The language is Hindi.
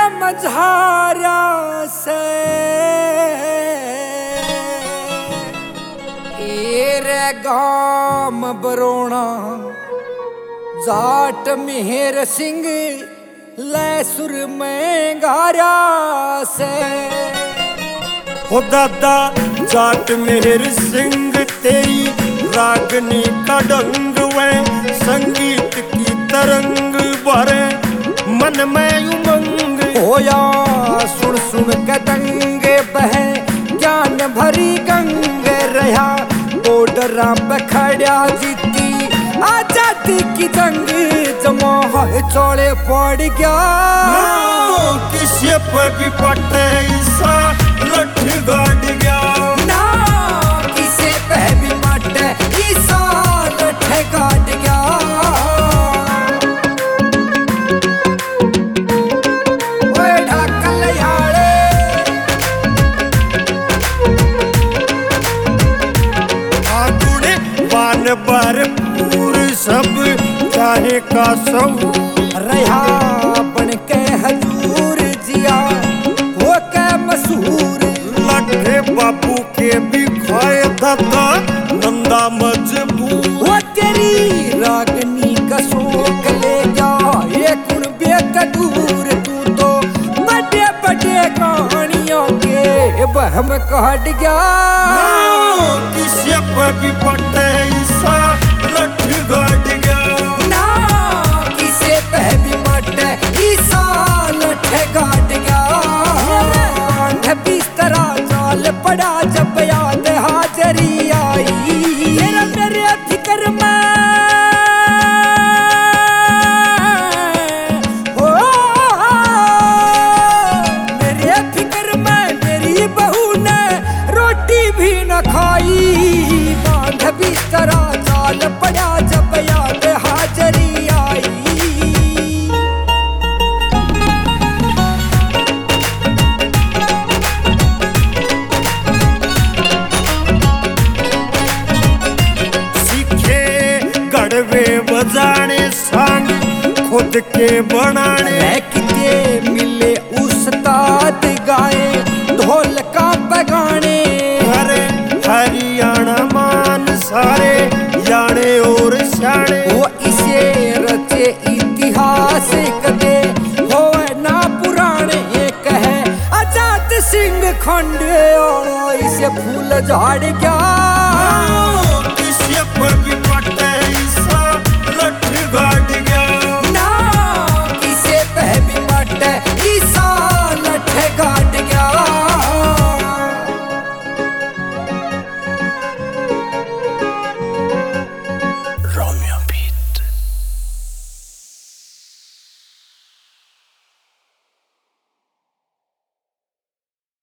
मझारा से रे गाम बरोणा जाट मेहर सिंह लैसुर में गारा से हो दादा जाट मेहर सिंह तेरी रागनी का डंग वे संगीत की तरंग भरे मन में उमंग होया सुन सुन के दंगे बहे ज्ञान भरी गंग रहा बॉर्डरा पे खड़ा जीती आजादी की जंग जमा चौड़े पड़ गया किसी पे भी पटे ईसा लठ गाड़ गया ना किसी पे भी पटे ईसा लठ गाड़ गया ओए ढाकल यारे आगुड़े बान भरपूर सब चाहे का सब रहा बन के हजूर जिया हो के मशहूर लठे बापू के भी खाए दादा नंदा मजबूर वो तेरी रागनी का शौक ले जा ये कुण बेकदूर तू तो बड़े बड़े कहानियों के बहम काट गया किसी पे भी पटे ईसा लठ गाड़ गया ना किसे पे भी मटे ईसा लठ गाट गया बिस्तरा चाल पड़ा जब याद हाजरी आई मेरे फिक्र में हो मेरे फिक्र में मेरी बहू ने रोटी भी न खाई बांध बिस्तरा चाल पड़ा जब याद हाजरी आई गड़वे बजाने सांग खुद के बनाने किते मिले उस्ताद गाए ढोल का बगाने अरे हरियाणा मान सारे याने और शाने वो इसे रचे इतिहास कदे हो ना पुराने कहे आजाद सिंह खंडे और इसे फूल झाड़ गया